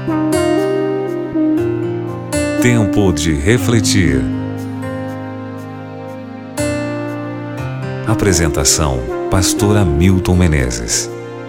Tempo de refletir. Apresentação: Pastor Hamilton Menezes.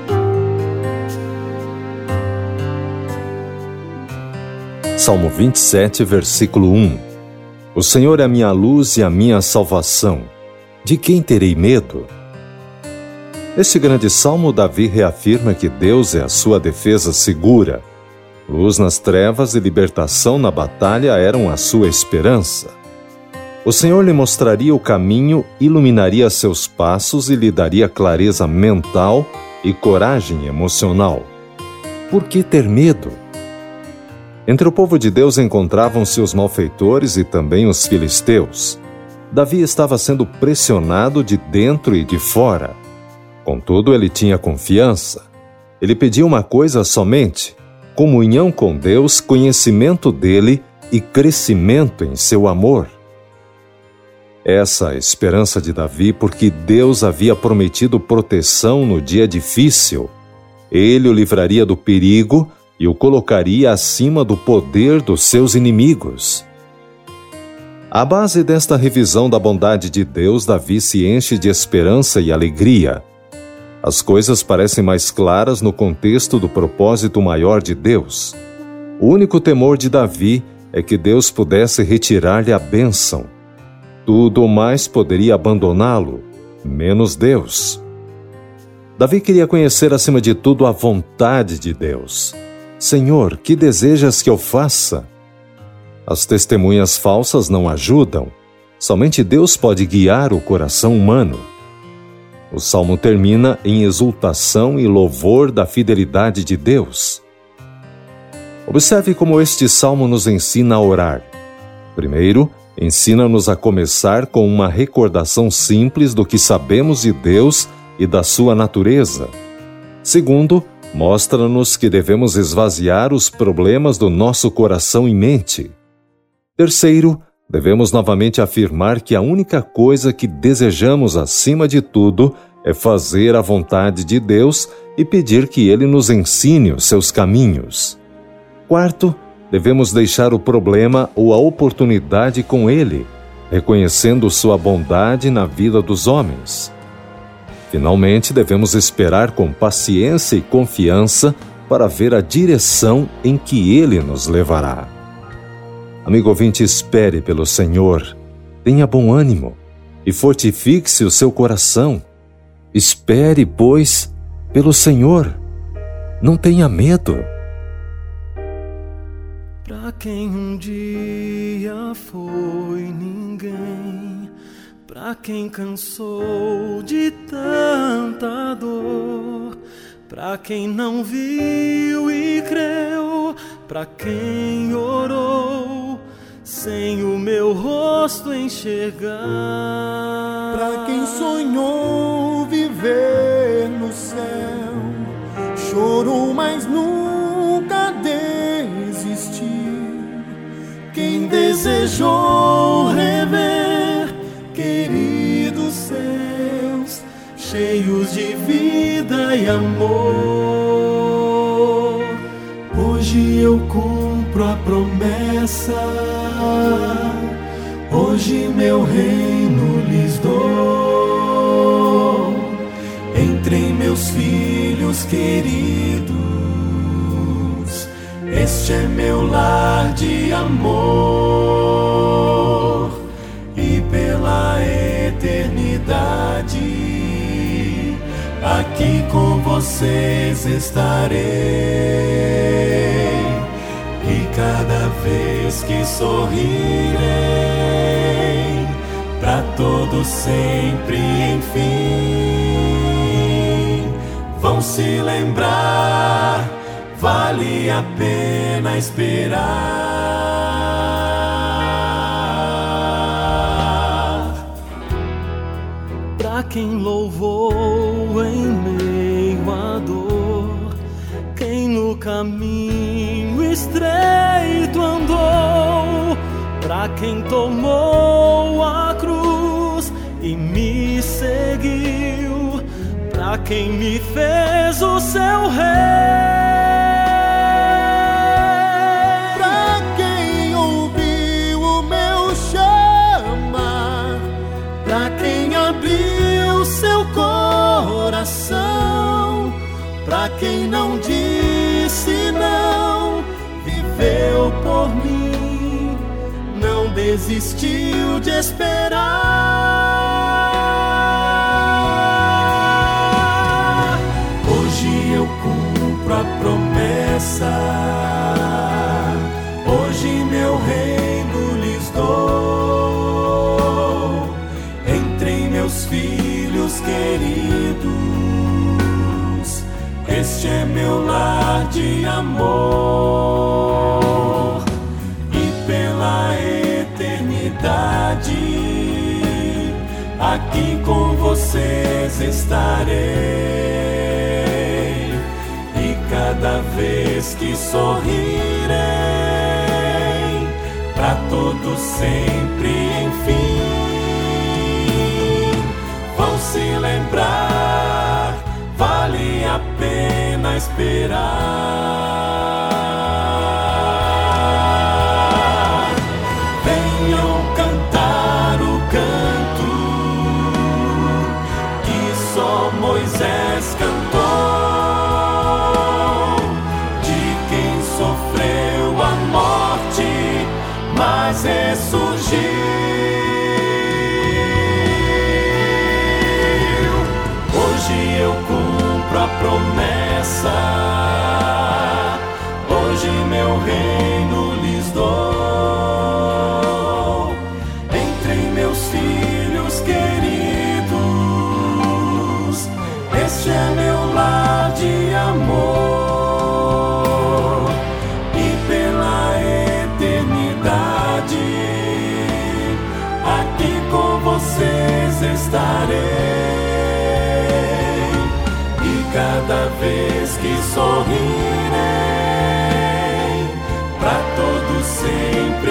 Salmo 27, versículo 1. O Senhor é a minha luz e a minha salvação. De quem terei medo? Neste grande salmo, Davi reafirma que Deus é a sua defesa segura. Luz nas trevas e libertação na batalha eram a sua esperança. O Senhor lhe mostraria o caminho, iluminaria seus passos e lhe daria clareza mental e coragem emocional. Por que ter medo? Entre o povo de Deus encontravam-se os malfeitores e também os filisteus. Davi estava sendo pressionado de dentro e de fora. Contudo, ele tinha confiança. Ele pedia uma coisa somente: comunhão com Deus, conhecimento dele e crescimento em seu amor. Essa é a esperança de Davi, porque Deus havia prometido proteção no dia difícil. Ele o livraria do perigo e o colocaria acima do poder dos seus inimigos. À base desta revisão da bondade de Deus, Davi se enche de esperança e alegria. As coisas parecem mais claras no contexto do propósito maior de Deus. O único temor de Davi é que Deus pudesse retirar-lhe a bênção. Tudo mais poderia abandoná-lo, menos Deus. Davi queria conhecer acima de tudo a vontade de Deus. Senhor, que desejas que eu faça? As testemunhas falsas não ajudam. Somente Deus pode guiar o coração humano. O salmo termina em exultação e louvor da fidelidade de Deus. Observe como este salmo nos ensina a orar. Primeiro, ensina-nos a começar com uma recordação simples do que sabemos de Deus e da sua natureza. Segundo, mostra-nos que devemos esvaziar os problemas do nosso coração e mente. Terceiro, devemos novamente afirmar que a única coisa que desejamos acima de tudo é fazer a vontade de Deus e pedir que Ele nos ensine os seus caminhos. Quarto, devemos deixar o problema ou a oportunidade com Ele, reconhecendo sua bondade na vida dos homens. Finalmente, devemos esperar com paciência e confiança para ver a direção em que Ele nos levará. Amigo ouvinte, espere pelo Senhor, tenha bom ânimo e fortifique-se o seu coração. Espere, pois, pelo Senhor. Não tenha medo. Pra quem um dia foi ninguém, pra quem cansou de tanta dor, pra quem não viu e creu, pra quem orou sem o meu rosto enxergar, pra quem sonhou viver no céu, chorou, mas nunca desistiu. Quem desejou rever queridos seus, cheios de vida e amor, hoje eu cumpro a promessa, hoje meu reino lhes dou, entre meus filhos queridos, este é meu lar de amor, e pela eternidade aqui com vocês estarei, e cada vez que sorrirei, pra todos sempre, enfim, vão se lembrar, vale a pena esperar. Pra quem louvou em meio à dor, quem no caminho estreito andou, pra quem tomou a cruz e me seguiu, pra quem me fez o seu rei, desistiu de esperar. Hoje eu cumpro a promessa, hoje meu reino lhes dou. Entre meus filhos queridos, este é meu lar de amor, e pela eternidade aqui com vocês estarei, e cada vez que sorrirei, pra todos sempre, enfim, vão se lembrar, vale a pena esperar. Venham cantar o canto que só Moisés cantou, de quem sofreu a morte, mas ressurgiu. Hoje eu cumpro a promessa, hoje meu reino lhes dou. Entre meus filhos queridos, este é meu lar de amor, e pela eternidade aqui com vocês estarei. Cada vez que sorrirei, pra todos sempre,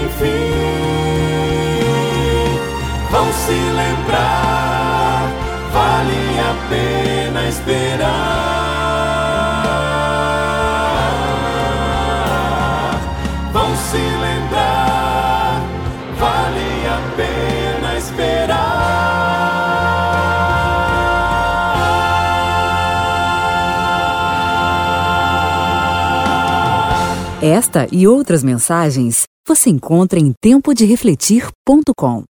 enfim, vão se lembrar, vale a pena esperar. Vão se lembrar, vale a pena esperar. Esta e outras mensagens você encontra em tempoderefletir.com.